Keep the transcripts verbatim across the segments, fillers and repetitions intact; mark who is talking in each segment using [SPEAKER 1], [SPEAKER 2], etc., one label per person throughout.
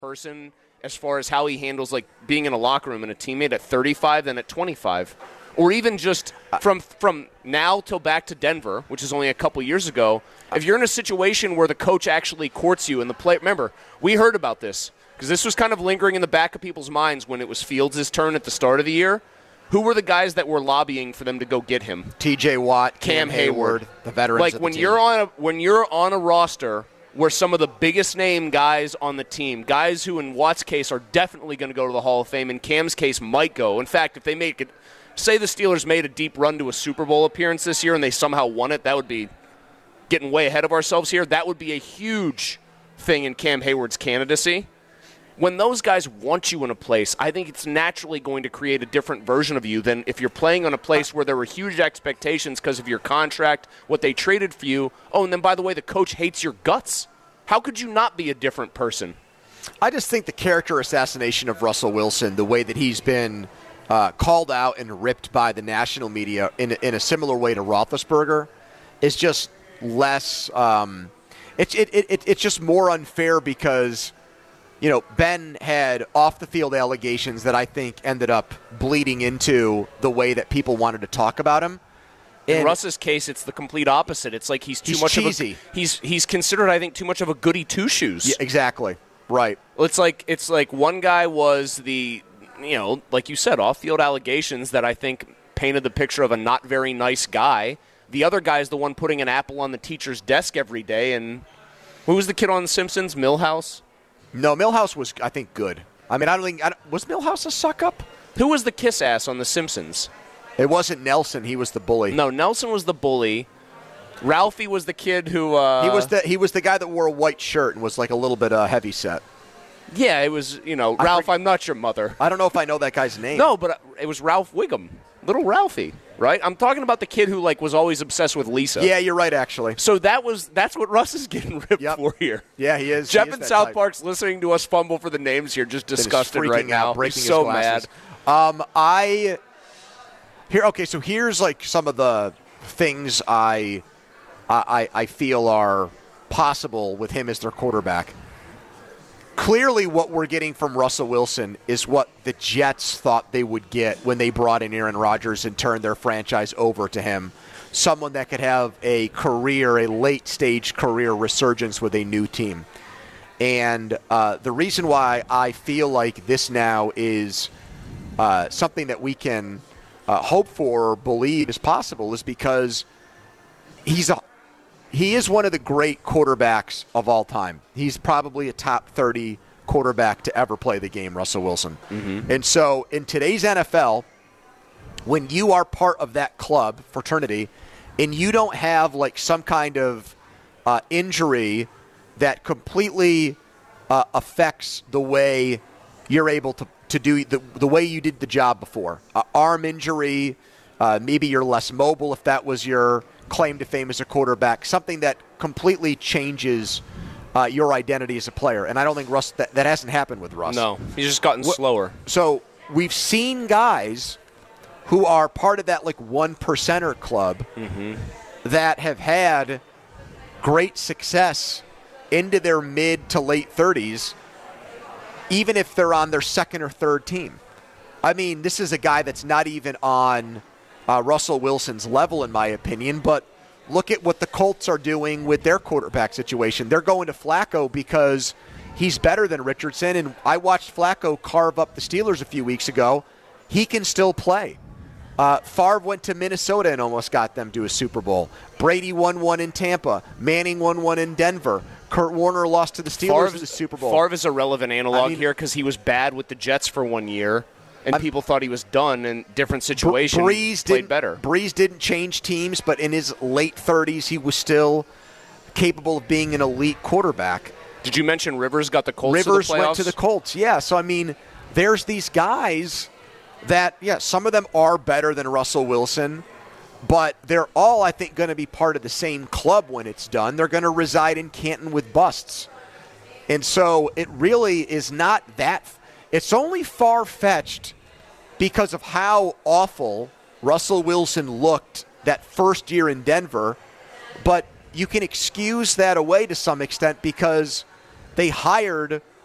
[SPEAKER 1] person as far as how he handles like being in a locker room and a teammate at thirty-five than at twenty-five, or even just from from now till back to Denver, which is only a couple years ago. If you're in a situation where the coach actually courts you and the play, remember we heard about this because this was kind of lingering in the back of people's minds when it was Fields' turn at the start of the year. Who were the guys that were lobbying for them to go get him?
[SPEAKER 2] T J Watt,
[SPEAKER 1] Cam,
[SPEAKER 2] Cam
[SPEAKER 1] Hayward,
[SPEAKER 2] Hayward, the veterans.
[SPEAKER 1] Like
[SPEAKER 2] of the
[SPEAKER 1] when
[SPEAKER 2] team.
[SPEAKER 1] you're on a when you're on a roster where some of the biggest name guys on the team, guys who in Watt's case are definitely going to go to the Hall of Fame, in Cam's case might go. In fact, if they make it, say the Steelers made a deep run to a Super Bowl appearance this year and they somehow won it, that would be getting way ahead of ourselves here. That would be a huge thing in Cam Hayward's candidacy. When those guys want you in a place, I think it's naturally going to create a different version of you than if you're playing on a place where there were huge expectations because of your contract, what they traded for you. Oh, and then, by the way, the coach hates your guts. How could you not be a different person?
[SPEAKER 2] I just think the character assassination of Russell Wilson, the way that he's been uh, called out and ripped by the national media in, in a similar way to Roethlisberger, is just less um, – it's, it, it, it's just more unfair because – you know, Ben had off-the-field allegations that I think ended up bleeding into the way that people wanted to talk about him.
[SPEAKER 1] In
[SPEAKER 2] and
[SPEAKER 1] Russ's case, it's the complete opposite. It's like he's too
[SPEAKER 2] he's
[SPEAKER 1] much
[SPEAKER 2] cheesy.
[SPEAKER 1] of a he's he's considered, I think, too much of a goody two-shoes.
[SPEAKER 2] Yeah, exactly. Right.
[SPEAKER 1] It's like it's like one guy was the, you know, like you said, off-field allegations that I think painted the picture of a not very nice guy. The other guy is the one putting an apple on the teacher's desk every day. And who was the kid on The Simpsons? Milhouse?
[SPEAKER 2] No, Milhouse was, I think, good. I mean, I don't think I don't, was Milhouse a suck-up?
[SPEAKER 1] Who was the kiss ass on The Simpsons?
[SPEAKER 2] It wasn't Nelson. He was the bully.
[SPEAKER 1] No, Nelson was the bully. Ralphie was the kid who. Uh,
[SPEAKER 2] he was the he was the guy that wore a white shirt and was like a little bit uh, heavy set.
[SPEAKER 1] Yeah, it was. You know, Ralph.
[SPEAKER 2] I,
[SPEAKER 1] I'm not your mother.
[SPEAKER 2] I don't know if I know that guy's name.
[SPEAKER 1] No, but it was Ralph Wiggum, little Ralphie. Right? I'm talking about the kid who like was always obsessed with Lisa.
[SPEAKER 2] Yeah, you're right, actually.
[SPEAKER 1] So that was that's what Russ is getting ripped
[SPEAKER 2] Yep.
[SPEAKER 1] for here.
[SPEAKER 2] Yeah, he is.
[SPEAKER 1] Jeff
[SPEAKER 2] he is
[SPEAKER 1] in
[SPEAKER 2] that
[SPEAKER 1] South
[SPEAKER 2] type.
[SPEAKER 1] Park's listening to us fumble for the names here, just
[SPEAKER 2] That is
[SPEAKER 1] disgusted right
[SPEAKER 2] freaking
[SPEAKER 1] now.
[SPEAKER 2] out, breaking
[SPEAKER 1] He's
[SPEAKER 2] his
[SPEAKER 1] so
[SPEAKER 2] glasses.
[SPEAKER 1] mad.
[SPEAKER 2] Um, I here. Okay, so here's like some of the things I, I, I feel are possible with him as their quarterback. Clearly, what we're getting from Russell Wilson is what the Jets thought they would get when they brought in Aaron Rodgers and turned their franchise over to him. Someone that could have a career, a late-stage career resurgence with a new team. And uh, the reason why I feel like this now is uh, something that we can uh, hope for or believe is possible is because he's a he is one of the great quarterbacks of all time. He's probably a top thirty quarterback to ever play the game, Russell Wilson.
[SPEAKER 1] Mm-hmm.
[SPEAKER 2] And so in today's N F L, when you are part of that club, fraternity, and you don't have like some kind of uh, injury that completely uh, affects the way you're able to, to do the, the way you did the job before. Uh, arm injury, uh, maybe you're less mobile if that was your claim to fame as a quarterback, something that completely changes uh, your identity as a player. And I don't think Russ, that, that hasn't happened with Russ.
[SPEAKER 1] No, he's just gotten
[SPEAKER 2] What,
[SPEAKER 1] slower.
[SPEAKER 2] So we've seen guys who are part of that like one percenter club
[SPEAKER 1] Mm-hmm.
[SPEAKER 2] that have had great success into their mid to late thirties, even if they're on their second or third team. I mean, this is a guy that's not even on uh, Russell Wilson's level, in my opinion, but look at what the Colts are doing with their quarterback situation. They're going to Flacco because he's better than Richardson, and I watched Flacco carve up the Steelers a few weeks ago. He can still play. Uh, Favre went to Minnesota and almost got them to a Super Bowl. Brady won one in Tampa. Manning won one in Denver. Kurt Warner lost to the Steelers
[SPEAKER 1] Favre,
[SPEAKER 2] in the Super Bowl.
[SPEAKER 1] Favre is a relevant analog
[SPEAKER 2] I mean,
[SPEAKER 1] here because he was bad with the Jets for one year, and
[SPEAKER 2] I'm,
[SPEAKER 1] people thought he was done in different situations.
[SPEAKER 2] Breeze
[SPEAKER 1] played
[SPEAKER 2] didn't,
[SPEAKER 1] better.
[SPEAKER 2] Breeze didn't change teams, but in his late thirties, he was still capable of being an elite quarterback.
[SPEAKER 1] Did you mention Rivers got the Colts
[SPEAKER 2] Rivers
[SPEAKER 1] to the playoffs?
[SPEAKER 2] went to the Colts, yeah. So, I mean, there's these guys that, yeah, some of them are better than Russell Wilson, but they're all, I think, going to be part of the same club when it's done. They're going to reside in Canton with busts. And so it really is not that – it's only far-fetched because of how awful Russell Wilson looked that first year in Denver, but you can excuse that away to some extent because they hired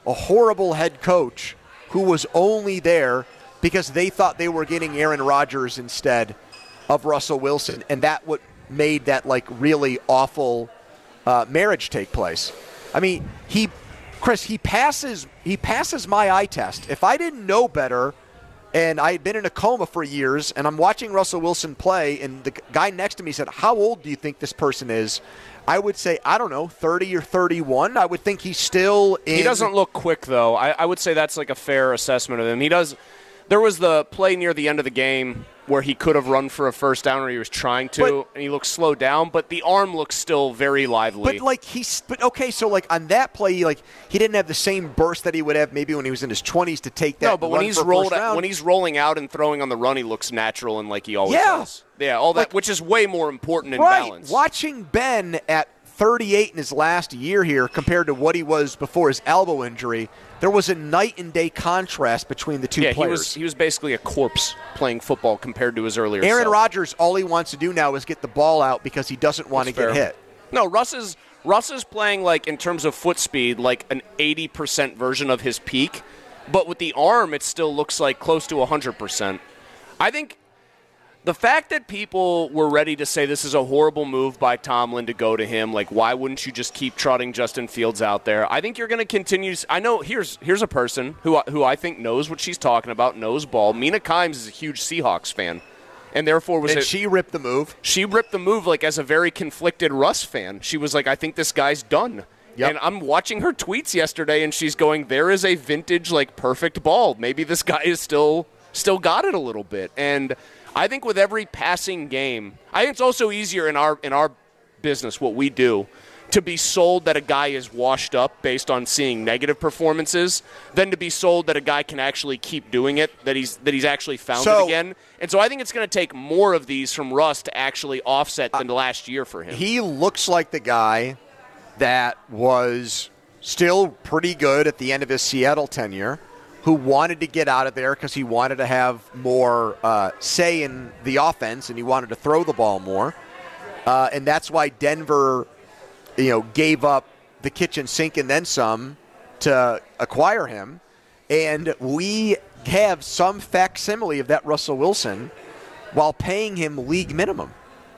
[SPEAKER 2] a horrible head coach who was only there because they thought they were getting Aaron Rodgers instead of Russell Wilson, and that what made that like really awful uh, marriage take place. I mean, he, Chris, he passes he passes my eye test. If I didn't know better, and I had been in a coma for years, and I'm watching Russell Wilson play, and the guy next to me said, "How old do you think this person is?" I would say, I don't know, thirty or thirty-one. I would think he's still in.
[SPEAKER 1] He doesn't look quick, though. I, I would say that's like a fair assessment of him. He does. There was the play near the end of the game where he could have run for a first down, or he was trying to,
[SPEAKER 2] but,
[SPEAKER 1] and he looked slowed down, but the arm looks still very lively.
[SPEAKER 2] But, like, he's, but okay, so, like, on that play, like, he didn't have the same burst that he would have maybe when he was in his twenties to take that.
[SPEAKER 1] No, but when he's rolled, when he's rolling out and throwing on the run, he looks natural and like he always
[SPEAKER 2] yeah.
[SPEAKER 1] does. Yeah, all that,
[SPEAKER 2] like,
[SPEAKER 1] which is way more important in
[SPEAKER 2] right.
[SPEAKER 1] balance.
[SPEAKER 2] Watching Ben at thirty-eight in his last year here compared to what he was before his elbow injury, there was a night and day contrast between the two
[SPEAKER 1] yeah,
[SPEAKER 2] players.
[SPEAKER 1] he was he was basically a corpse playing football compared to his earlier
[SPEAKER 2] Aaron
[SPEAKER 1] self.
[SPEAKER 2] Rodgers, all he wants to do now is get the ball out because he doesn't want
[SPEAKER 1] That's
[SPEAKER 2] to
[SPEAKER 1] fair.
[SPEAKER 2] get hit.
[SPEAKER 1] No, Russ is Russ is playing like in terms of foot speed, like an eighty percent version of his peak, but with the arm, it still looks like close to one hundred percent. I think the fact that people were ready to say this is a horrible move by Tomlin to go to him, like why wouldn't you just keep trotting Justin Fields out there? I think you're going to continue. I know here's here's a person who who I think knows what she's talking about, knows ball. Mina Kimes is a huge Seahawks fan, and therefore was
[SPEAKER 2] and
[SPEAKER 1] it,
[SPEAKER 2] she ripped the move.
[SPEAKER 1] She ripped the move like as a very conflicted Russ fan. She was like, I think this guy's done.
[SPEAKER 2] Yep.
[SPEAKER 1] And I'm watching her tweets yesterday, and she's going, there is a vintage like perfect ball. Maybe this guy is still still got it a little bit. And I think with every passing game, I think it's also easier in our in our business, what we do, to be sold that a guy is washed up based on seeing negative performances than to be sold that a guy can actually keep doing it, that he's that he's actually found
[SPEAKER 2] so,
[SPEAKER 1] it again. And so I think it's going to take more of these from Russ to actually offset than uh, last year for him.
[SPEAKER 2] He looks like the guy that was still pretty good at the end of his Seattle tenure, who wanted to get out of there because he wanted to have more uh, say in the offense and he wanted to throw the ball more. Uh, and that's why Denver, you know, gave up the kitchen sink and then some to acquire him. And we have some facsimile of that Russell Wilson while paying him league minimum.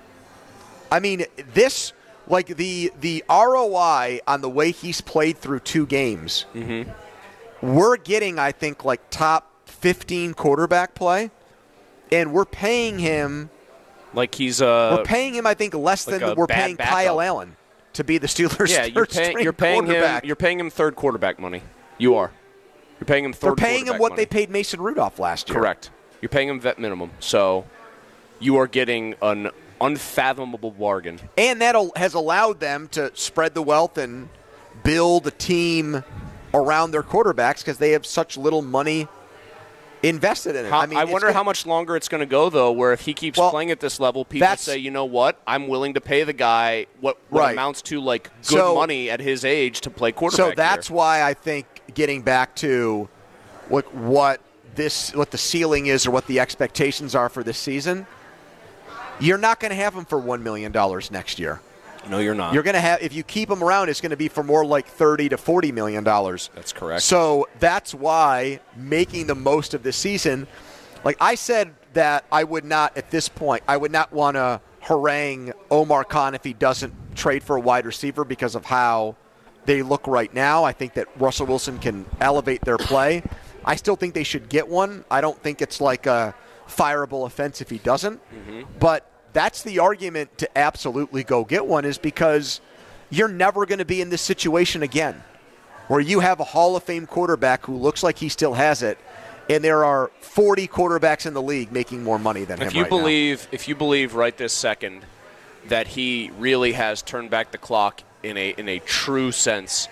[SPEAKER 2] I mean, this, like the the R O I on the way he's played through two games,
[SPEAKER 1] mm-hmm.
[SPEAKER 2] we're getting, I think, like top fifteen quarterback play, and we're paying him
[SPEAKER 1] like he's uh
[SPEAKER 2] we're paying him, I think, less
[SPEAKER 1] like
[SPEAKER 2] than we're paying
[SPEAKER 1] backup.
[SPEAKER 2] Kyle Allen to be the Steelers'
[SPEAKER 1] yeah, you're
[SPEAKER 2] third
[SPEAKER 1] paying
[SPEAKER 2] string
[SPEAKER 1] you're paying
[SPEAKER 2] quarterback.
[SPEAKER 1] him you're paying him third quarterback money. You are. You're paying him third.
[SPEAKER 2] They're paying him what
[SPEAKER 1] money.
[SPEAKER 2] they paid Mason Rudolph last year.
[SPEAKER 1] Correct. You're paying him vet minimum, so you are getting an unfathomable bargain.
[SPEAKER 2] And that has allowed them to spread the wealth and build a team around their quarterbacks because they have such little money invested in it.
[SPEAKER 1] How,
[SPEAKER 2] I mean,
[SPEAKER 1] I wonder
[SPEAKER 2] gonna,
[SPEAKER 1] how much longer it's going to go, though, where if he keeps
[SPEAKER 2] well,
[SPEAKER 1] playing at this level, people say, you know what, I'm willing to pay the guy what, what
[SPEAKER 2] right.
[SPEAKER 1] amounts to like good
[SPEAKER 2] so,
[SPEAKER 1] money at his age to play quarterback.
[SPEAKER 2] So that's
[SPEAKER 1] here.
[SPEAKER 2] why I think getting back to what what this what the ceiling is or what the expectations are for this season, you're not going to have him for one million dollars next year.
[SPEAKER 1] No, you're not.
[SPEAKER 2] You're going to have, if you keep him around, it's going to be for more like thirty to forty million dollars.
[SPEAKER 1] That's correct.
[SPEAKER 2] So that's why making the most of this season, like I said that I would not, at this point, I would not want to harangue Omar Khan if he doesn't trade for a wide receiver because of how they look right now. I think that Russell Wilson can elevate their play. I still think they should get one. I don't think it's like a fireable offense if he doesn't.
[SPEAKER 1] Mm-hmm.
[SPEAKER 2] But that's the argument to absolutely go get one, is because you're never going to be in this situation again where you have a Hall of Fame quarterback who looks like he still has it, and there are forty quarterbacks in the league making more money than
[SPEAKER 1] if
[SPEAKER 2] him
[SPEAKER 1] you
[SPEAKER 2] right
[SPEAKER 1] believe,
[SPEAKER 2] now.
[SPEAKER 1] If you believe right this second that he really has turned back the clock in a in a true sense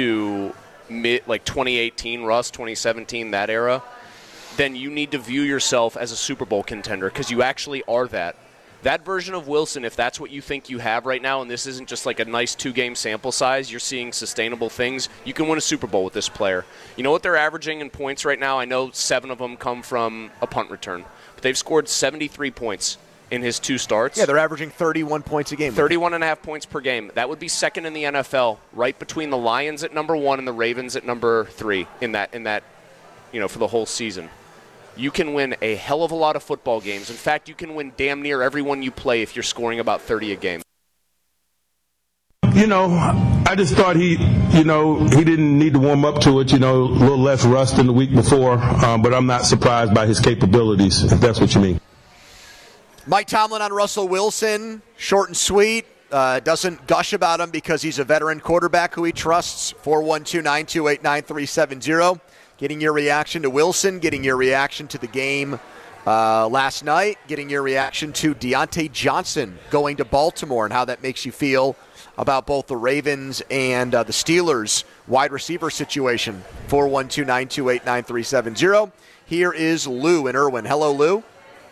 [SPEAKER 1] to mid, like twenty eighteen Russ, twenty seventeen, that era, then you need to view yourself as a Super Bowl contender because you actually are that. That version of Wilson, if that's what you think you have right now, and this isn't just like a nice two-game sample size, you're seeing sustainable things, you can win a Super Bowl with this player. You know what they're averaging in points right now? I know seven of them come from a punt return, but they've scored seventy-three points in his two starts.
[SPEAKER 2] Yeah, they're averaging thirty-one points a game.
[SPEAKER 1] thirty-one and a half points per game. That would be second in the N F L, right between the Lions at number one and the Ravens at number three in that, in that, you know, for the whole season. You can win a hell of a lot of football games. In fact, you can win damn near every one you play if you're scoring about thirty a game.
[SPEAKER 3] You know, I just thought he, you know, he didn't need to warm up to it, you know, a little less rust than the week before, um, but I'm not surprised by his capabilities, if that's what you mean.
[SPEAKER 2] Mike Tomlin on Russell Wilson, short and sweet, uh, doesn't gush about him because he's a veteran quarterback who he trusts. four one two, nine two eight, nine three seven zero. Getting your reaction to Wilson, getting your reaction to the game uh, last night, getting your reaction to Deontay Johnson going to Baltimore and how that makes you feel about both the Ravens and uh, the Steelers wide receiver situation. four one two, nine two eight, nine three seven zero. Here is Lou in Irwin. Hello, Lou.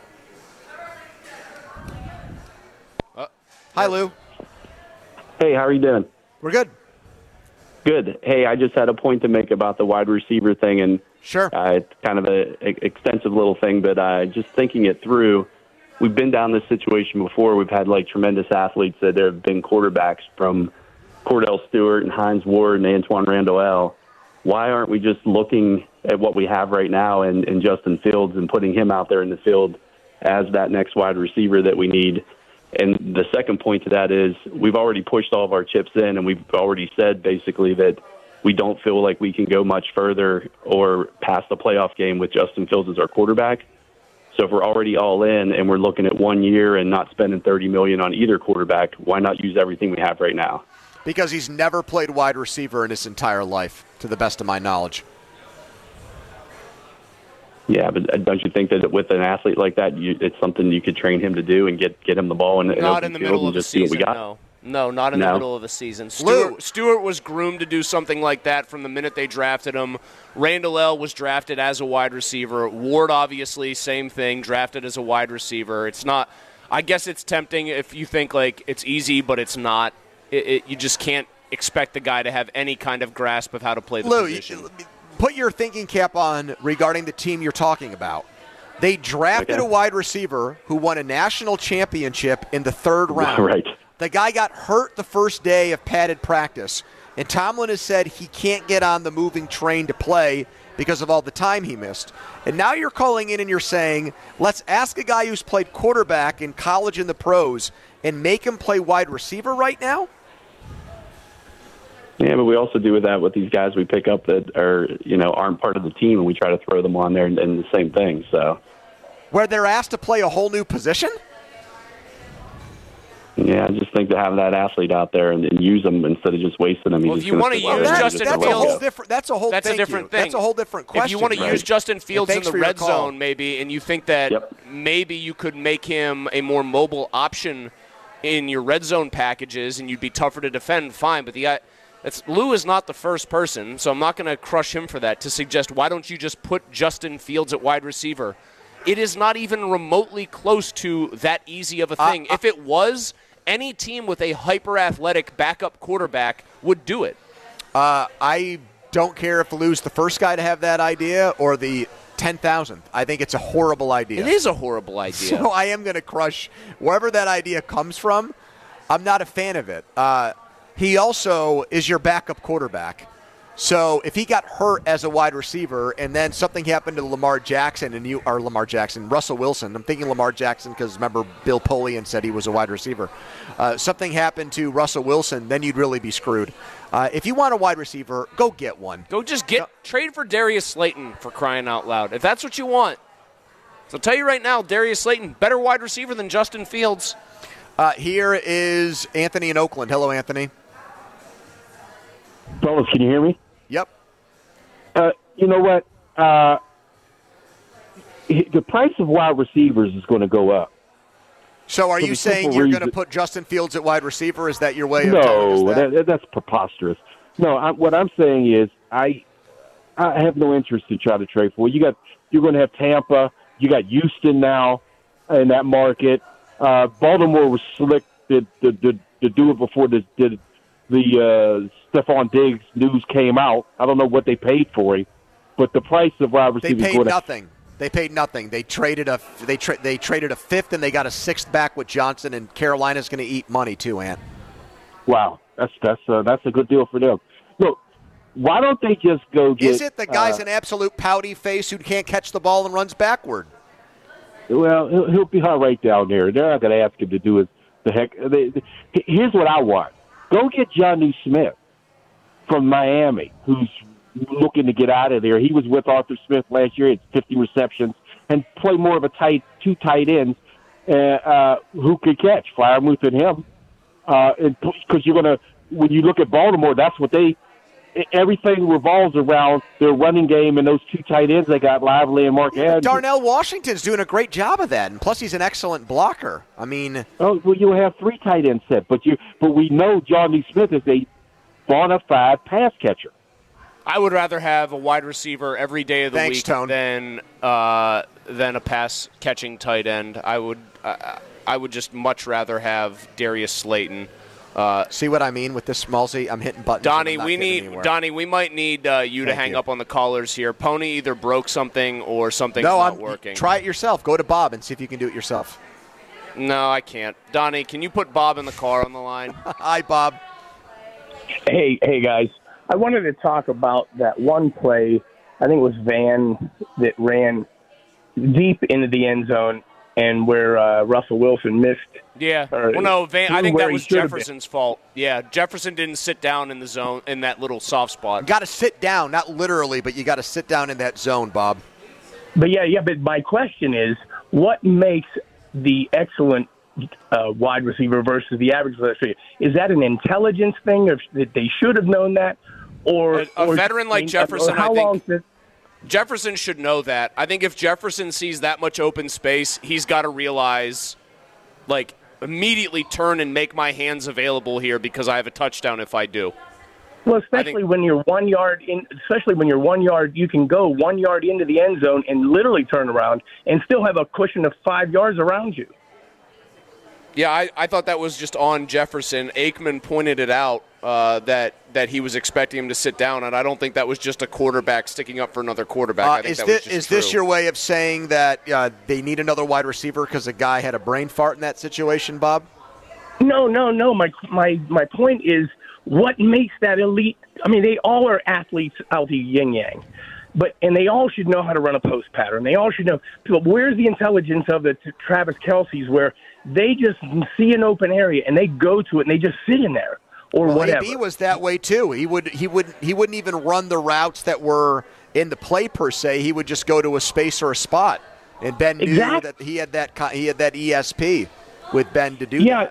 [SPEAKER 2] Uh, Hi, Lou.
[SPEAKER 4] Hey, how are you doing?
[SPEAKER 2] We're good.
[SPEAKER 4] Good. Hey, I just had a point to make about the wide receiver thing, and
[SPEAKER 2] sure,
[SPEAKER 4] uh, it's kind of an extensive little thing, but uh, just thinking it through, we've been down this situation before. We've had like tremendous athletes that have been quarterbacks, from Cordell Stewart and Hines Ward and Antoine Randall L. Why aren't we just looking at what we have right now and, and Justin Fields and putting him out there in the field as that next wide receiver that we need? And the second point to that is we've already pushed all of our chips in, and we've already said basically that we don't feel like we can go much further or past the playoff game with Justin Fields as our quarterback. So if we're already all in and we're looking at one year and not spending thirty million dollars on either quarterback, why not use everything we have right now?
[SPEAKER 2] Because he's never played wide receiver in his entire life, to the best of my knowledge.
[SPEAKER 4] Yeah, but don't you think that with an athlete like that, you, it's something you could train him to do and get, get him the ball in, in
[SPEAKER 1] not in the middle of the season?
[SPEAKER 4] No,
[SPEAKER 1] no, not in
[SPEAKER 4] no.
[SPEAKER 1] the middle of the season. Stewart, Stewart was groomed to do something like that from the minute they drafted him. Randall L. was drafted as a wide receiver. Ward, obviously, same thing, drafted as a wide receiver. It's not. I guess it's tempting if you think like it's easy, but it's not. It, it, you just can't expect the guy to have any kind of grasp of how to play the
[SPEAKER 2] Lou,
[SPEAKER 1] position.
[SPEAKER 2] You, put your thinking cap on regarding the team you're talking about. They drafted
[SPEAKER 4] okay.
[SPEAKER 2] a wide receiver who won a national championship in the third round.
[SPEAKER 4] Right.
[SPEAKER 2] The guy got hurt the first day of padded practice, and Tomlin has said he can't get on the moving train to play because of all the time he missed. And now you're calling in and you're saying, let's ask a guy who's played quarterback in college and the pros and make him play wide receiver right now?
[SPEAKER 4] Yeah, but we also do with that with these guys we pick up that are, you know, aren't part of the team, and we try to throw them on there and, and the same thing. So,
[SPEAKER 2] where they're asked to play a whole new position?
[SPEAKER 4] Yeah, I just think to have that athlete out there and, and use them instead of just wasting them.
[SPEAKER 1] Well, if you want to use
[SPEAKER 2] that,
[SPEAKER 1] Justin
[SPEAKER 2] that's
[SPEAKER 1] Fields,
[SPEAKER 2] a whole different. That's a whole.
[SPEAKER 1] That's a different
[SPEAKER 2] you.
[SPEAKER 1] thing.
[SPEAKER 2] That's a whole different question.
[SPEAKER 1] If you want to
[SPEAKER 2] right?
[SPEAKER 1] use Justin Fields in the red zone, maybe, and you think that
[SPEAKER 4] yep.
[SPEAKER 1] maybe you could make him a more mobile option in your red zone packages, and you'd be tougher to defend. Fine, but the that's Lou is not the first person, so I'm not going to crush him for that. To suggest why don't you just put Justin Fields at wide receiver? It is not even remotely close to that easy of a thing. Uh, uh, if it was, any team with a hyper-athletic backup quarterback would do it.
[SPEAKER 2] Uh, I don't care if Lou's the first guy to have that idea or the ten thousandth. I think it's a horrible idea.
[SPEAKER 1] It is a horrible idea.
[SPEAKER 2] So I am going to crush wherever that idea comes from. I'm not a fan of it. Uh, he also is your backup quarterback. So if he got hurt as a wide receiver and then something happened to Lamar Jackson and you or Lamar Jackson, Russell Wilson, I'm thinking Lamar Jackson because remember Bill Polian said he was a wide receiver. Uh, something happened to Russell Wilson, then you'd really be screwed. Uh, if you want a wide receiver, go get one.
[SPEAKER 1] Go just get
[SPEAKER 2] go.
[SPEAKER 1] trade for Darius Slayton, for crying out loud. If that's what you want. So I'll tell you right now, Darius Slayton, better wide receiver than Justin Fields.
[SPEAKER 2] Uh, here is Anthony in Oakland. Hello, Anthony.
[SPEAKER 5] Fellas, can you hear me?
[SPEAKER 2] Yep.
[SPEAKER 5] Uh, you know what? Uh, the price of wide receivers is going to go up.
[SPEAKER 2] So are
[SPEAKER 5] For
[SPEAKER 2] you
[SPEAKER 5] the
[SPEAKER 2] saying
[SPEAKER 5] simple
[SPEAKER 2] you're
[SPEAKER 5] reason-
[SPEAKER 2] going to put Justin Fields at wide receiver? Is that your way of telling us
[SPEAKER 5] No,
[SPEAKER 2] that?
[SPEAKER 5] that, that's preposterous. No, I, what I'm saying is I I have no interest to try to trade for. You got you're going to have Tampa. You got Houston now in that market. Uh, Baltimore was slick to, to, to, to do it before the the, the uh, Stephon Diggs news came out. I don't know what they paid for him, but the price of wide
[SPEAKER 2] They
[SPEAKER 5] receivers
[SPEAKER 2] paid
[SPEAKER 5] going
[SPEAKER 2] nothing. They paid nothing. They traded a they tra- they traded a fifth and they got a sixth back with Johnson. And Carolina's going to eat money too, Ant.
[SPEAKER 5] Wow, that's that's uh, that's a good deal for them. Look, why don't they just go get?
[SPEAKER 2] Is it the guy's
[SPEAKER 5] uh,
[SPEAKER 2] an absolute pouty face who can't catch the ball and runs backward?
[SPEAKER 5] Well, he'll, he'll be all right down there. They're not going to ask him to do it. The heck. They, they, here's what I want: go get Johnny Smith from Miami, who's looking to get out of there. He was with Arthur Smith last year. He had fifty receptions and play more of a tight two tight ends uh, uh, who could catch Freiermuth and him. Uh, because you're gonna when you look at Baltimore, that's what they. Everything revolves around their running game and those two tight ends they got, Lively and Mark Andrews.
[SPEAKER 2] Darnell Washington's doing a great job of that, and plus he's an excellent blocker. I mean,
[SPEAKER 5] oh well, you have three tight ends set, but you but we know Johnny Smith is a bona fide pass catcher.
[SPEAKER 1] I would rather have a wide receiver every day of the
[SPEAKER 2] Thanks,
[SPEAKER 1] week
[SPEAKER 2] Tone.
[SPEAKER 1] than uh, than a pass catching tight end. I would uh, I would just much rather have Darius Slayton. Uh,
[SPEAKER 2] See what I mean with this Smallsy? I'm hitting buttons.
[SPEAKER 1] Donnie,
[SPEAKER 2] and I'm not
[SPEAKER 1] we
[SPEAKER 2] getting
[SPEAKER 1] need
[SPEAKER 2] anywhere.
[SPEAKER 1] Donnie. We might need uh, you to
[SPEAKER 2] Thank
[SPEAKER 1] hang
[SPEAKER 2] you.
[SPEAKER 1] up on the callers here. Pony either broke something or something's
[SPEAKER 2] No,
[SPEAKER 1] not
[SPEAKER 2] I'm
[SPEAKER 1] working.
[SPEAKER 2] Try it yourself. Go to Bob and see if you can do it yourself.
[SPEAKER 1] No, I can't. Donnie, can you put Bob in the car on the line?
[SPEAKER 2] Hi, Bob.
[SPEAKER 6] Hey, hey guys. I wanted to talk about that one play. I think it was Van that ran deep into the end zone and where uh, Russell Wilson missed.
[SPEAKER 1] Yeah.
[SPEAKER 6] Or
[SPEAKER 1] Well, no, Van, I think
[SPEAKER 6] where
[SPEAKER 1] that
[SPEAKER 6] he
[SPEAKER 1] was
[SPEAKER 6] should have
[SPEAKER 1] Jefferson's fault. Yeah, Jefferson didn't sit down in the zone in that little soft spot.
[SPEAKER 2] Got to sit down, not literally, but you got to sit down in that zone, Bob.
[SPEAKER 6] But yeah, yeah. But my question is, what makes the excellent uh, wide receiver versus the average wide receiver? Is that an intelligence thing, or that they should have known that, or
[SPEAKER 1] A- a
[SPEAKER 6] or-
[SPEAKER 1] veteran like
[SPEAKER 6] I mean,
[SPEAKER 1] Jefferson,
[SPEAKER 6] or how
[SPEAKER 1] I think-
[SPEAKER 6] long did-
[SPEAKER 1] Jefferson should know that. I think if Jefferson sees that much open space, he's got to realize, like, immediately turn and make my hands available here because I have a touchdown if I do.
[SPEAKER 6] Well, especially
[SPEAKER 1] think-
[SPEAKER 6] when you're one yard in, especially when you're one yard, you can go one yard into the end zone and literally turn around and still have a cushion of five yards around you.
[SPEAKER 1] Yeah, I, I thought that was just on Jefferson. Aikman pointed it out uh, that that he was expecting him to sit down, and I don't think that was just a quarterback sticking up for another quarterback.
[SPEAKER 2] Uh,
[SPEAKER 1] I think
[SPEAKER 2] is
[SPEAKER 1] that
[SPEAKER 2] this,
[SPEAKER 1] was just
[SPEAKER 2] is this
[SPEAKER 1] true.
[SPEAKER 2] your way of saying that uh, they need another wide receiver because a guy had a brain fart in that situation, Bob?
[SPEAKER 6] No, no, no. My my my point is, what makes that elite? I mean, they all are athletes out the yin yang, but and they all should know how to run a post pattern. They all should know. But where's the intelligence of the Travis Kelce's where they just see an open area and they go to it and they just sit in there or
[SPEAKER 2] Well,
[SPEAKER 6] whatever?
[SPEAKER 2] A B was that way too. He would he would he wouldn't even run the routes that were in the play per se. He would just go to a space or a spot. And Ben knew
[SPEAKER 6] Exactly.
[SPEAKER 2] that he had that co- he had that E S P with Ben to do
[SPEAKER 6] Yeah.
[SPEAKER 2] that.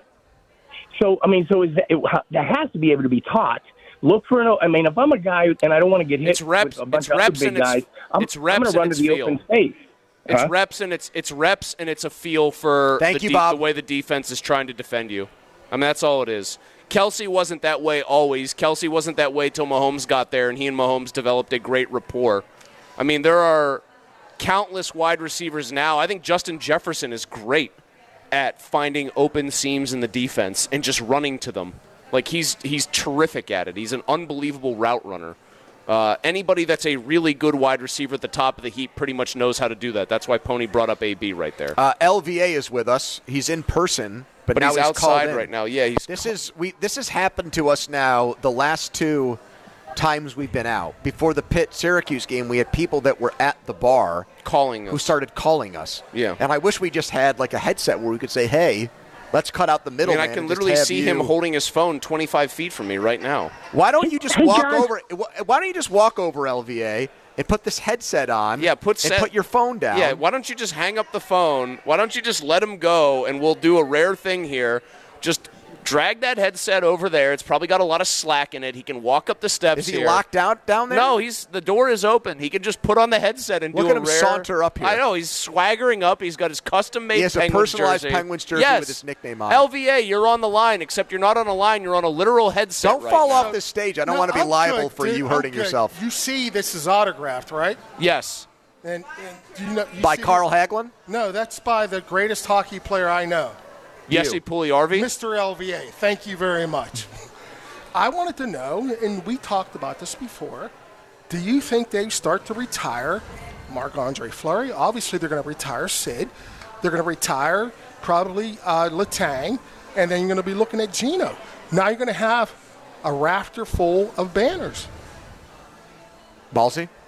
[SPEAKER 6] So I mean, so is that, it, that has to be able to be taught. Look for an. I mean, if I'm a guy and I don't want to get hit
[SPEAKER 1] It's reps-
[SPEAKER 6] with a bunch
[SPEAKER 1] it's
[SPEAKER 6] of other
[SPEAKER 1] reps
[SPEAKER 6] big
[SPEAKER 1] and it's-
[SPEAKER 6] guys, I'm,
[SPEAKER 1] it's reps
[SPEAKER 6] I'm going
[SPEAKER 1] and
[SPEAKER 6] to run
[SPEAKER 1] it's
[SPEAKER 6] to the
[SPEAKER 1] feel.
[SPEAKER 6] open space.
[SPEAKER 1] It's
[SPEAKER 6] Huh?
[SPEAKER 1] reps and it's it's reps and it's a feel for
[SPEAKER 2] Thank
[SPEAKER 1] the,
[SPEAKER 2] you,
[SPEAKER 1] de-
[SPEAKER 2] Bob.
[SPEAKER 1] the way the defense is trying to defend you. I mean, that's all it is. Kelsey wasn't that way always. Kelsey wasn't that way till Mahomes got there, and he and Mahomes developed a great rapport. I mean, there are countless wide receivers now. I think Justin Jefferson is great at finding open seams in the defense and just running to them. Like, he's he's terrific at it. He's an unbelievable route runner. Uh, anybody that's a really good wide receiver at the top of the heap pretty much knows how to do that. That's why Pony brought up A B right there.
[SPEAKER 2] Uh, L V A is with us. He's in person, but,
[SPEAKER 1] but
[SPEAKER 2] now
[SPEAKER 1] he's,
[SPEAKER 2] he's called
[SPEAKER 1] outside
[SPEAKER 2] in.
[SPEAKER 1] right now. Yeah, he's
[SPEAKER 2] This is we. This has happened to us now. The last two times we've been out before the Pitt Syracuse game, we had people that were at the bar
[SPEAKER 1] calling us.
[SPEAKER 2] who started calling us.
[SPEAKER 1] Yeah.
[SPEAKER 2] And I wish we just had like a headset where we could say, "Hey, let's cut out the
[SPEAKER 1] I
[SPEAKER 2] middle."
[SPEAKER 1] mean, I can literally see him holding his phone twenty-five feet from me right now.
[SPEAKER 2] Why don't you just
[SPEAKER 6] Hey,
[SPEAKER 2] walk
[SPEAKER 6] guys.
[SPEAKER 2] over? Why don't you just walk over L V A and put this headset on?
[SPEAKER 1] Yeah, put
[SPEAKER 2] and
[SPEAKER 1] set-
[SPEAKER 2] put your phone down.
[SPEAKER 1] Yeah, why don't you just hang up the phone? Why don't you just let him go, and we'll do a rare thing here. Just drag that headset over there. It's probably got a lot of slack in it. He can walk up the steps
[SPEAKER 2] Is he
[SPEAKER 1] here.
[SPEAKER 2] locked out down there?
[SPEAKER 1] No, he's the door is open. He can just put on the headset and
[SPEAKER 2] Look
[SPEAKER 1] do
[SPEAKER 2] at
[SPEAKER 1] a
[SPEAKER 2] him
[SPEAKER 1] rare,
[SPEAKER 2] saunter up here.
[SPEAKER 1] I know he's swaggering up. He's got his custom-made
[SPEAKER 2] He has a
[SPEAKER 1] Penguins
[SPEAKER 2] personalized
[SPEAKER 1] jersey.
[SPEAKER 2] Penguins jersey
[SPEAKER 1] yes.
[SPEAKER 2] with his nickname on it.
[SPEAKER 1] L V A, you're on the line. Except you're not on a line. You're on a literal headset.
[SPEAKER 2] Don't
[SPEAKER 1] right
[SPEAKER 2] fall
[SPEAKER 1] now.
[SPEAKER 2] off this stage. I don't
[SPEAKER 7] No,
[SPEAKER 2] want to be
[SPEAKER 7] I'm
[SPEAKER 2] liable
[SPEAKER 7] good,
[SPEAKER 2] for
[SPEAKER 7] dude.
[SPEAKER 2] you
[SPEAKER 7] I'm
[SPEAKER 2] hurting
[SPEAKER 7] good.
[SPEAKER 2] yourself.
[SPEAKER 7] You see, this is autographed, right?
[SPEAKER 1] Yes.
[SPEAKER 7] And, and do you know you
[SPEAKER 2] By
[SPEAKER 7] see
[SPEAKER 2] Carl
[SPEAKER 7] this?
[SPEAKER 2] Hagelin?
[SPEAKER 7] No, that's by the greatest hockey player I know,
[SPEAKER 1] Yessi Pugliarvi.
[SPEAKER 7] Mister L V A. Thank you very much. I wanted to know, and we talked about this before. Do you think they start to retire Marc-Andre Fleury. Obviously, they're going to retire Sid. They're going to retire probably uh, Letang, and then you're going to be looking at Geno. Now you're going to have a rafter full of banners.
[SPEAKER 2] Ballsy?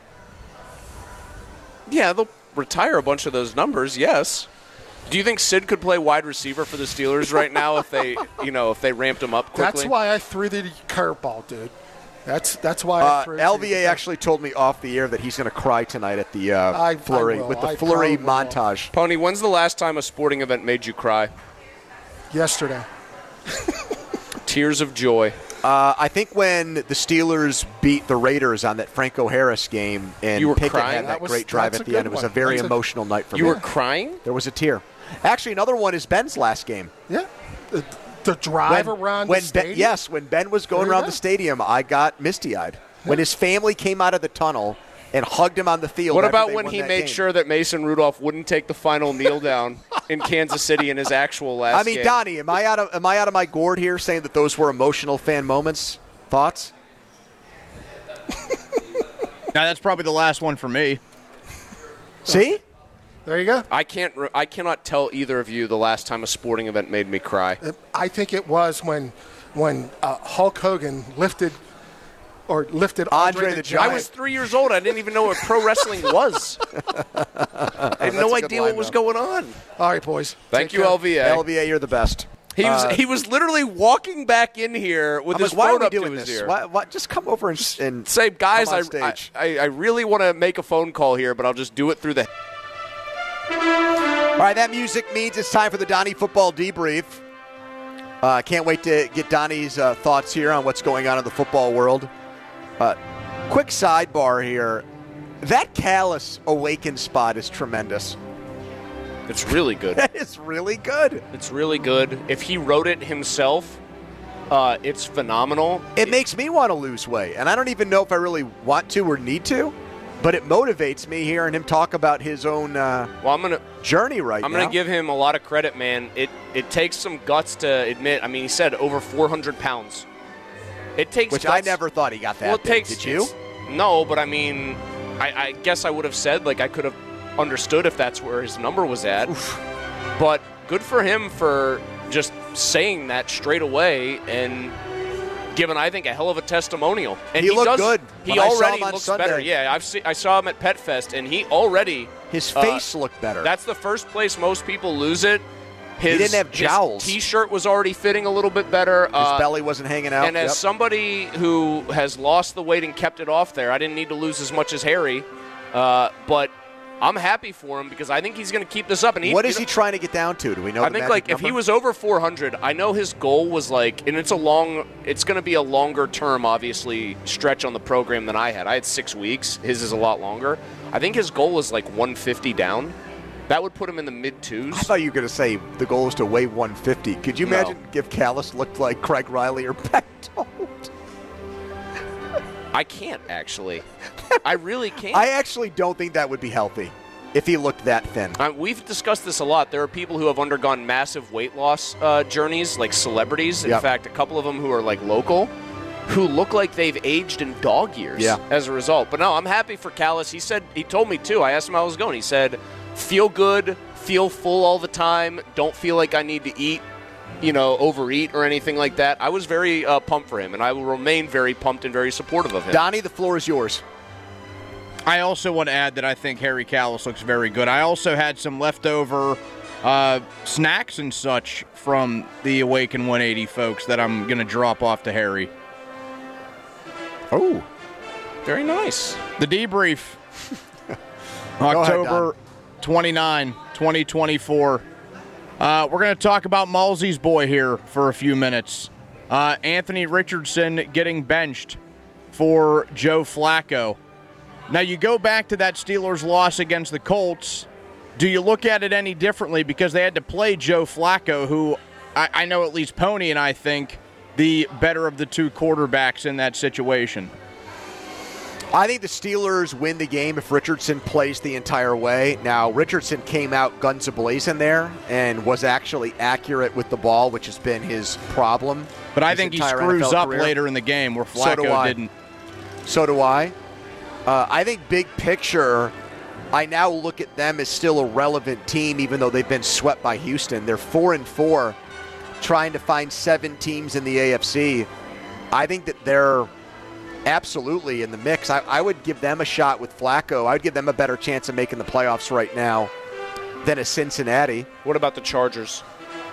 [SPEAKER 1] Yeah, they'll retire a bunch of those numbers, yes. Do you think Sid could play wide receiver for the Steelers right now if they, you know, if they ramped him up quickly?
[SPEAKER 7] That's why I threw the curveball, dude. That's that's why I
[SPEAKER 2] Uh,
[SPEAKER 7] threw
[SPEAKER 2] L V A
[SPEAKER 7] the
[SPEAKER 2] actually told me off the air that he's going to cry tonight at the uh,
[SPEAKER 7] I- I
[SPEAKER 2] Flurry
[SPEAKER 7] will.
[SPEAKER 2] with the
[SPEAKER 7] I
[SPEAKER 2] Flurry
[SPEAKER 7] probably will.
[SPEAKER 2] montage.
[SPEAKER 1] Pony, when's the last time a sporting event made you cry?
[SPEAKER 7] yesterday.
[SPEAKER 1] Tears of joy.
[SPEAKER 2] Uh, I think when the Steelers beat the Raiders on that Franco Harris game and
[SPEAKER 1] You were
[SPEAKER 2] Pickett
[SPEAKER 1] crying?
[SPEAKER 2] had that,
[SPEAKER 7] That was-
[SPEAKER 2] great drive
[SPEAKER 7] that's
[SPEAKER 2] at
[SPEAKER 7] a
[SPEAKER 2] the end,
[SPEAKER 7] good
[SPEAKER 2] it was a
[SPEAKER 7] one.
[SPEAKER 2] very
[SPEAKER 7] That's a-
[SPEAKER 2] emotional night for
[SPEAKER 1] You
[SPEAKER 2] me.
[SPEAKER 1] were crying?
[SPEAKER 2] There was a tear. Actually, another one is Ben's last game.
[SPEAKER 7] Yeah. The, the drive around
[SPEAKER 2] when
[SPEAKER 7] the stadium.
[SPEAKER 2] Ben, yes, when Ben was going
[SPEAKER 7] There you
[SPEAKER 2] around
[SPEAKER 7] go.
[SPEAKER 2] the stadium, I got misty-eyed. When his family came out of the tunnel and hugged him on the field.
[SPEAKER 1] What
[SPEAKER 2] after
[SPEAKER 1] about
[SPEAKER 2] they
[SPEAKER 1] when
[SPEAKER 2] won
[SPEAKER 1] he
[SPEAKER 2] that
[SPEAKER 1] made
[SPEAKER 2] game.
[SPEAKER 1] sure that Mason Rudolph wouldn't take the final kneel down in Kansas City in his actual last
[SPEAKER 2] I mean,
[SPEAKER 1] game?
[SPEAKER 2] Donnie, am I out of am I out of my gourd here saying that those were emotional fan moments? Thoughts?
[SPEAKER 8] Now, that's probably the last one for me.
[SPEAKER 2] See?
[SPEAKER 7] There you go.
[SPEAKER 1] I can't. Re- I cannot tell either of you the last time a sporting event made me cry.
[SPEAKER 7] I think it was when when uh, Hulk Hogan lifted or lifted Andre,
[SPEAKER 2] Andre
[SPEAKER 7] the,
[SPEAKER 2] the
[SPEAKER 7] Giant.
[SPEAKER 1] I was three years old. I didn't even know what pro wrestling was. I had no
[SPEAKER 2] a good
[SPEAKER 1] idea
[SPEAKER 2] line,
[SPEAKER 1] what was
[SPEAKER 2] though.
[SPEAKER 1] going on.
[SPEAKER 7] All right, boys.
[SPEAKER 1] Thank
[SPEAKER 7] Take
[SPEAKER 1] you,
[SPEAKER 7] care.
[SPEAKER 1] L V A.
[SPEAKER 2] L V A, you're the best.
[SPEAKER 1] He was
[SPEAKER 2] Uh,
[SPEAKER 1] he was literally walking back in here with
[SPEAKER 2] I'm
[SPEAKER 1] his
[SPEAKER 2] like, why are
[SPEAKER 1] phone
[SPEAKER 2] we
[SPEAKER 1] up to
[SPEAKER 2] doing
[SPEAKER 1] his
[SPEAKER 2] this?
[SPEAKER 1] ear.
[SPEAKER 2] Why, why, just come over and, and
[SPEAKER 1] Say, guys,
[SPEAKER 2] come
[SPEAKER 1] I,
[SPEAKER 2] on stage.
[SPEAKER 1] I I really want to make a phone call here, but I'll just do it through the.
[SPEAKER 2] All right, that music means it's time for the Donnie Football Debrief. Uh, can't wait to get Donnie's uh, thoughts here on what's going on in the football world. Uh, quick sidebar here. That Callus awaken spot is tremendous.
[SPEAKER 1] It's really good.
[SPEAKER 2] That is really good.
[SPEAKER 1] It's really good. If he wrote it himself, uh, it's phenomenal.
[SPEAKER 2] It makes me want to lose weight, and I don't even know if I really want to or need to, but it motivates me hearing him talk about his own uh,
[SPEAKER 1] Well, I'm gonna
[SPEAKER 2] journey right
[SPEAKER 1] I'm
[SPEAKER 2] now.
[SPEAKER 1] gonna give him a lot of credit, man. It it takes some guts to admit. I mean, he said over four hundred pounds. It takes
[SPEAKER 2] Which
[SPEAKER 1] guts.
[SPEAKER 2] I never thought he got that
[SPEAKER 1] Well, it
[SPEAKER 2] big.
[SPEAKER 1] takes.
[SPEAKER 2] Did you?
[SPEAKER 1] it's- No, but I mean, I, I guess I would have said like I could have understood if that's where his number was at. But good for him for just saying that straight away and giving, I think, a hell of a testimonial. And
[SPEAKER 2] He
[SPEAKER 1] he,
[SPEAKER 2] looked
[SPEAKER 1] does,
[SPEAKER 2] good
[SPEAKER 1] He
[SPEAKER 2] when I saw
[SPEAKER 1] already
[SPEAKER 2] him on
[SPEAKER 1] looks
[SPEAKER 2] Sunday.
[SPEAKER 1] better. Yeah, I've see, I saw him at Pet Fest, and he already
[SPEAKER 2] His
[SPEAKER 1] uh,
[SPEAKER 2] face looked better.
[SPEAKER 1] That's the first place most people lose it. His,
[SPEAKER 2] He didn't have
[SPEAKER 1] his
[SPEAKER 2] jowls.
[SPEAKER 1] T-shirt was already fitting a little bit better.
[SPEAKER 2] His
[SPEAKER 1] uh,
[SPEAKER 2] belly wasn't hanging out.
[SPEAKER 1] and as
[SPEAKER 2] Yep.
[SPEAKER 1] somebody who has lost the weight and kept it off there, I didn't need to lose as much as Harry. Uh, but I'm happy for him because I think he's going to keep this up. And he,
[SPEAKER 2] What
[SPEAKER 1] you
[SPEAKER 2] is
[SPEAKER 1] know,
[SPEAKER 2] he trying to get down to? Do we know
[SPEAKER 1] I
[SPEAKER 2] the
[SPEAKER 1] think
[SPEAKER 2] magic
[SPEAKER 1] like if he
[SPEAKER 2] number?
[SPEAKER 1] was over four hundred, I know his goal was like, and it's a long, it's going to be a longer term, obviously, stretch on the program than I had. I had six weeks. His is a lot longer. I think his goal was like one fifty down. That would put him in the mid twos.
[SPEAKER 2] I thought you were going to say the goal is to weigh one fifty. Could you
[SPEAKER 1] No.
[SPEAKER 2] imagine if Callus looked like Craig Riley or Bechtold?
[SPEAKER 1] I can't actually. I really can't.
[SPEAKER 2] I actually don't think that would be healthy if he looked that thin.
[SPEAKER 1] Uh, we've discussed this a lot. There are people who have undergone massive weight loss uh, journeys, like celebrities. In
[SPEAKER 2] Yep.
[SPEAKER 1] fact, a couple of them who are like local, who look like they've aged in dog years
[SPEAKER 2] Yeah.
[SPEAKER 1] as a result. But no, I'm happy for Callus. He said, he told me too. I asked him how it was going. He said, feel good, feel full all the time, don't feel like I need to eat, you know, overeat or anything like that. I was very uh, pumped for him, and I will remain very pumped and very supportive of him.
[SPEAKER 2] Donnie, the floor is yours.
[SPEAKER 8] I also want to add that I think Harry Callus looks very good. I also had some leftover uh, snacks and such from the Awaken one eighty folks that I'm going to drop off to Harry.
[SPEAKER 2] Oh,
[SPEAKER 1] Very nice.
[SPEAKER 8] The debrief.
[SPEAKER 2] ahead,
[SPEAKER 8] October twenty-ninth, twenty twenty-four. Uh, we're going to talk about Malsey's boy here for a few minutes. Uh, Anthony Richardson getting benched for Joe Flacco. Now, you go back to that Steelers loss against the Colts. Do you look at it any differently because they had to play Joe Flacco, who I, I know at least Pony and I think the better of the two quarterbacks in that situation?
[SPEAKER 2] I think the Steelers win the game if Richardson plays the entire way. Now, Richardson came out guns a-blazing there and was actually accurate with the ball, which has been his problem.
[SPEAKER 8] But I
[SPEAKER 2] his
[SPEAKER 8] think he
[SPEAKER 2] entire
[SPEAKER 8] screws
[SPEAKER 2] N F L
[SPEAKER 8] up
[SPEAKER 2] career.
[SPEAKER 8] later in the game where
[SPEAKER 2] So do
[SPEAKER 8] Flacco
[SPEAKER 2] I.
[SPEAKER 8] didn't.
[SPEAKER 2] So do I. Uh, I think big picture, I now look at them as still a relevant team, even though they've been swept by Houston. They're four and four, trying to find seven teams in the A F C. I think that they're absolutely in the mix. I, I would give them a shot with Flacco. I would give them a better chance of making the playoffs right now than a Cincinnati.
[SPEAKER 1] What about the Chargers?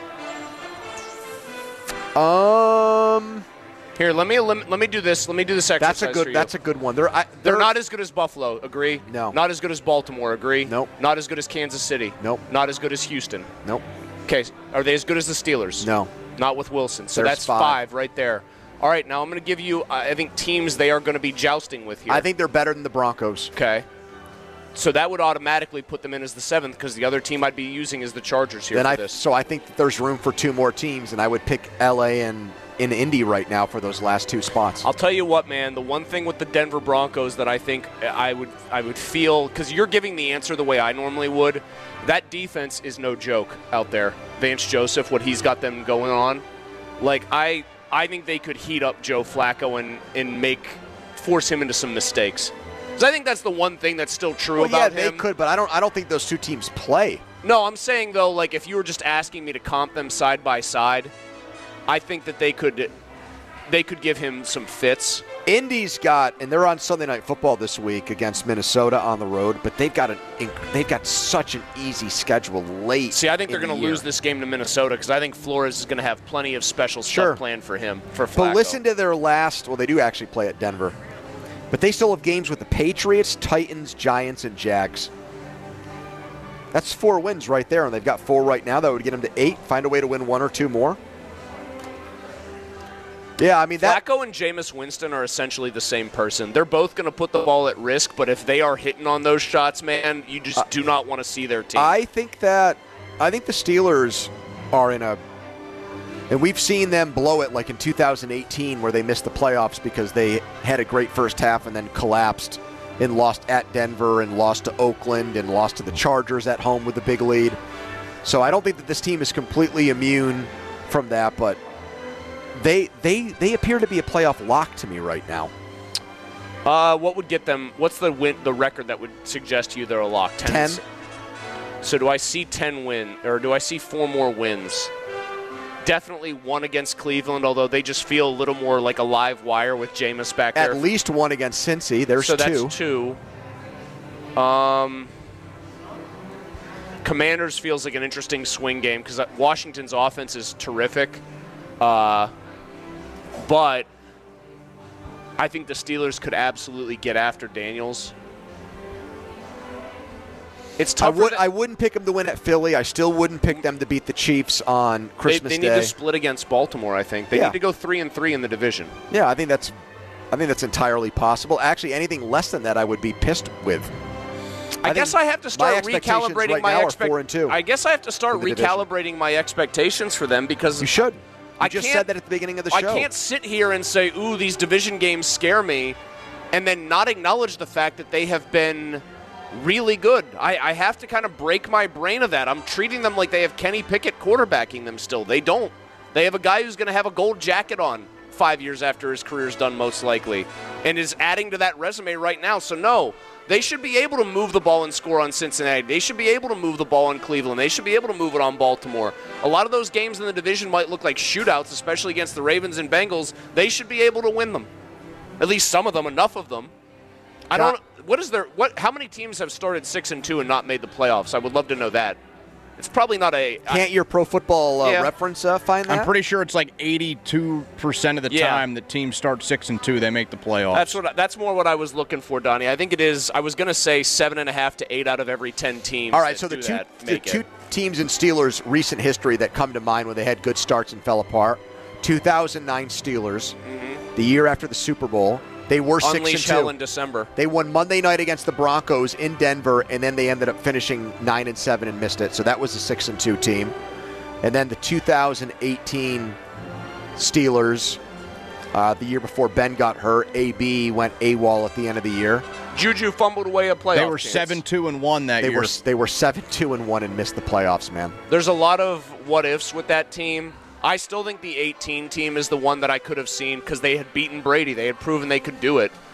[SPEAKER 2] Um,
[SPEAKER 1] Here, let me let me do this. Let me do this exercise.
[SPEAKER 2] that's a good.
[SPEAKER 1] for you.
[SPEAKER 2] That's a good one. They're I,
[SPEAKER 1] They're,
[SPEAKER 2] they're
[SPEAKER 1] not as good as Buffalo. Agree?
[SPEAKER 2] No.
[SPEAKER 1] Not as good as Baltimore. Agree?
[SPEAKER 2] Nope.
[SPEAKER 1] Not as good as Kansas City.
[SPEAKER 2] Nope.
[SPEAKER 1] Not as good as Houston.
[SPEAKER 2] Nope.
[SPEAKER 1] Okay. Are they as good as the Steelers?
[SPEAKER 2] No.
[SPEAKER 1] Not with Wilson. So
[SPEAKER 2] There's
[SPEAKER 1] that's
[SPEAKER 2] five.
[SPEAKER 1] five right there. All right. Now I'm going to give you. Uh, I think teams they are going to be jousting with here.
[SPEAKER 2] I think they're better than the Broncos.
[SPEAKER 1] Okay. So that would automatically put them in as the seventh because the other team I'd be using is the Chargers here
[SPEAKER 2] Then
[SPEAKER 1] for
[SPEAKER 2] I
[SPEAKER 1] this.
[SPEAKER 2] so I think that there's room for two more teams, and I would pick L A and in Indy right now for those last two spots.
[SPEAKER 1] I'll tell you what, man. The one thing with the Denver Broncos that I think I would I would feel, because you're giving the answer the way I normally would, that defense is no joke out there. Vance Joseph, what he's got them going on, like I I think they could heat up Joe Flacco and and make force him into some mistakes. Because I think that's the one thing that's still true
[SPEAKER 2] well,
[SPEAKER 1] about
[SPEAKER 2] yeah,
[SPEAKER 1] him.
[SPEAKER 2] they could, but I don't I don't think those two teams play.
[SPEAKER 1] No, I'm saying though, like if you were just asking me to comp them side by side, I think that they could they could give him some fits.
[SPEAKER 2] Indy's got, and they're on Sunday Night Football this week against Minnesota on the road, but they've got an they've got such an easy schedule late.
[SPEAKER 1] See, I think they're
[SPEAKER 2] in
[SPEAKER 1] going
[SPEAKER 2] the
[SPEAKER 1] to lose
[SPEAKER 2] year.
[SPEAKER 1] this game to Minnesota because I think Flores is going to have plenty of special
[SPEAKER 2] Sure.
[SPEAKER 1] stuff planned for him. For Flacco.
[SPEAKER 2] But listen to their last. Well, they do actually play at Denver, but they still have games with the Patriots, Titans, Giants, and Jags. That's four wins right there, and they've got four right now. That would get them to eight. Find a way to win one or two more. Yeah, I mean that.
[SPEAKER 1] Flacco and Jameis Winston are essentially the same person. They're both going to put the ball at risk, but if they are hitting on those shots, man, you just uh, do not want to see their team.
[SPEAKER 2] I think that I think the Steelers are in a, and we've seen them blow it like in two thousand eighteen where they missed the playoffs because they had a great first half and then collapsed and lost at Denver and lost to Oakland and lost to the Chargers at home with a big lead. So I don't think that this team is completely immune from that, but They they they appear to be a playoff lock to me right now.
[SPEAKER 1] Uh, what would get them? What's the win? The record that would suggest to you they're a lock? Ten.
[SPEAKER 2] Ten.
[SPEAKER 1] So do I see ten win, or do I see four more wins? Definitely one against Cleveland, although they just feel a little more like a live wire with Jameis back there.
[SPEAKER 2] At least one against Cincy. There's
[SPEAKER 1] so
[SPEAKER 2] two.
[SPEAKER 1] that's two. Um, Commanders feels like an interesting swing game because Washington's offense is terrific. Uh, but I think the Steelers could absolutely get after Daniels. It's
[SPEAKER 2] I,
[SPEAKER 1] tough.
[SPEAKER 2] would, I wouldn't pick them to win at Philly. I still wouldn't pick them to beat the Chiefs on Christmas
[SPEAKER 1] they, they
[SPEAKER 2] Day.
[SPEAKER 1] need to split against Baltimore, I think. They
[SPEAKER 2] Yeah.
[SPEAKER 1] need to go three and three in the division.
[SPEAKER 2] Yeah, I think that's I think that's entirely possible. Actually, anything less than that I would be pissed with.
[SPEAKER 1] I,
[SPEAKER 2] I
[SPEAKER 1] guess
[SPEAKER 2] think
[SPEAKER 1] I have to
[SPEAKER 2] my
[SPEAKER 1] start
[SPEAKER 2] expectations
[SPEAKER 1] recalibrating
[SPEAKER 2] right
[SPEAKER 1] my
[SPEAKER 2] now are
[SPEAKER 1] expect-
[SPEAKER 2] four and two
[SPEAKER 1] I guess I have to start
[SPEAKER 2] in the division.
[SPEAKER 1] recalibrating my expectations for them because
[SPEAKER 2] You should. You
[SPEAKER 1] I
[SPEAKER 2] just
[SPEAKER 1] can't-
[SPEAKER 2] said that at the beginning of the
[SPEAKER 1] I
[SPEAKER 2] show.
[SPEAKER 1] can't sit here and say, ooh, these division games scare me, and then not acknowledge the fact that they have been really good. I, I have to kind of break my brain of that. I'm treating them like they have Kenny Pickett quarterbacking them still. They don't. They have a guy who's going to have a gold jacket on five years after his career's done, most likely, and is adding to that resume right now. So, no, they should be able to move the ball and score on Cincinnati. They should be able to move the ball on Cleveland. They should be able to move it on Baltimore. A lot of those games in the division might look like shootouts, especially against the Ravens and Bengals. They should be able to win them. At least some of them, enough of them. I don't. What is there? What? How many teams have started six and two and not made the playoffs? I would love to know that. It's probably not a.
[SPEAKER 2] Can't your Pro Football uh,
[SPEAKER 1] Yeah.
[SPEAKER 2] Reference uh, find that?
[SPEAKER 8] I'm pretty sure it's like eighty-two percent of the
[SPEAKER 1] Yeah.
[SPEAKER 8] time the teams start six and two, they make the playoffs.
[SPEAKER 1] That's what. I, that's more what I was looking for, Donnie. I think it is. I was going to say seven and a half to eight out of every ten teams.
[SPEAKER 2] All right,
[SPEAKER 1] that
[SPEAKER 2] so the
[SPEAKER 1] do
[SPEAKER 2] two
[SPEAKER 1] that
[SPEAKER 2] the
[SPEAKER 1] make
[SPEAKER 2] two
[SPEAKER 1] it.
[SPEAKER 2] teams in Steelers' recent history that come to mind when they had good starts and fell apart: two thousand nine Steelers,
[SPEAKER 1] Mm-hmm.
[SPEAKER 2] the year after the Super Bowl. They were six and
[SPEAKER 1] Unleash
[SPEAKER 2] two.
[SPEAKER 1] hell in December.
[SPEAKER 2] They won Monday night against the Broncos in Denver, and then they ended up finishing nine and seven and missed it. So that was a six and two team. And then the two thousand eighteen Steelers, uh, the year before Ben got hurt, A B went AWOL at the end of the year.
[SPEAKER 1] Juju fumbled away a playoff.
[SPEAKER 8] They were
[SPEAKER 1] chance.
[SPEAKER 8] seven two and one that
[SPEAKER 2] They
[SPEAKER 8] year.
[SPEAKER 2] were they were seven two and one and missed the playoffs, man.
[SPEAKER 1] There's a lot of what ifs with that team. I still think the eighteen team is the one that I could have seen because they had beaten Brady. They had proven they could do it.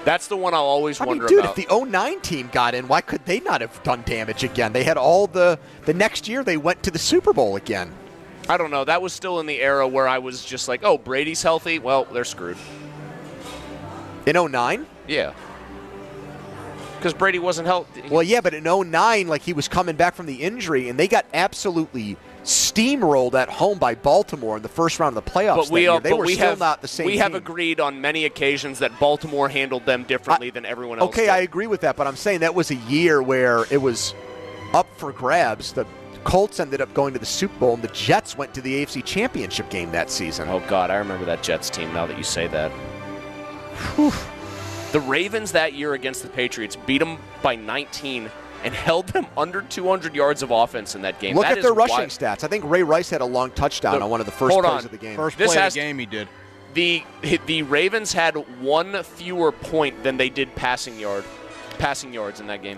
[SPEAKER 1] That's the one I'll always
[SPEAKER 2] I
[SPEAKER 1] wonder
[SPEAKER 2] mean, dude,
[SPEAKER 1] about.
[SPEAKER 2] if the oh nine team got in, why could they not have done damage again? They had all the the next year they went to the Super Bowl again.
[SPEAKER 1] I don't know. That was still in the era where I was just like, oh, Brady's healthy. Well, they're screwed.
[SPEAKER 2] In oh nine?
[SPEAKER 1] Yeah. Because Brady wasn't healthy.
[SPEAKER 2] Well, yeah, but in oh nine, like he was coming back from the injury, and they got absolutely steamrolled at home by Baltimore in the first round of the playoffs.
[SPEAKER 1] But we,
[SPEAKER 2] that year.
[SPEAKER 1] uh,
[SPEAKER 2] They
[SPEAKER 1] but
[SPEAKER 2] were
[SPEAKER 1] we
[SPEAKER 2] still
[SPEAKER 1] have,
[SPEAKER 2] not the same
[SPEAKER 1] We have
[SPEAKER 2] team.
[SPEAKER 1] agreed on many occasions that Baltimore handled them differently
[SPEAKER 2] I,
[SPEAKER 1] than everyone else
[SPEAKER 2] Okay,
[SPEAKER 1] did.
[SPEAKER 2] I agree with that, but I'm saying that was a year where it was up for grabs. The Colts ended up going to the Super Bowl, and the Jets went to the A F C Championship game that season.
[SPEAKER 1] Oh, God, I remember that Jets team now that you say that. Whew. The Ravens that year against the Patriots beat them by nineteen and held them under two hundred yards of offense in that game.
[SPEAKER 2] Look
[SPEAKER 1] that
[SPEAKER 2] at their
[SPEAKER 1] is
[SPEAKER 2] rushing
[SPEAKER 1] wild.
[SPEAKER 2] stats. I think Ray Rice had a long touchdown
[SPEAKER 1] The-
[SPEAKER 2] on one of the first
[SPEAKER 1] hold
[SPEAKER 2] plays
[SPEAKER 1] on.
[SPEAKER 2] of the game.
[SPEAKER 8] First
[SPEAKER 1] This
[SPEAKER 8] play
[SPEAKER 1] has-
[SPEAKER 8] of the game he did.
[SPEAKER 1] The the Ravens had one fewer point than they did passing yard, passing yards in that game.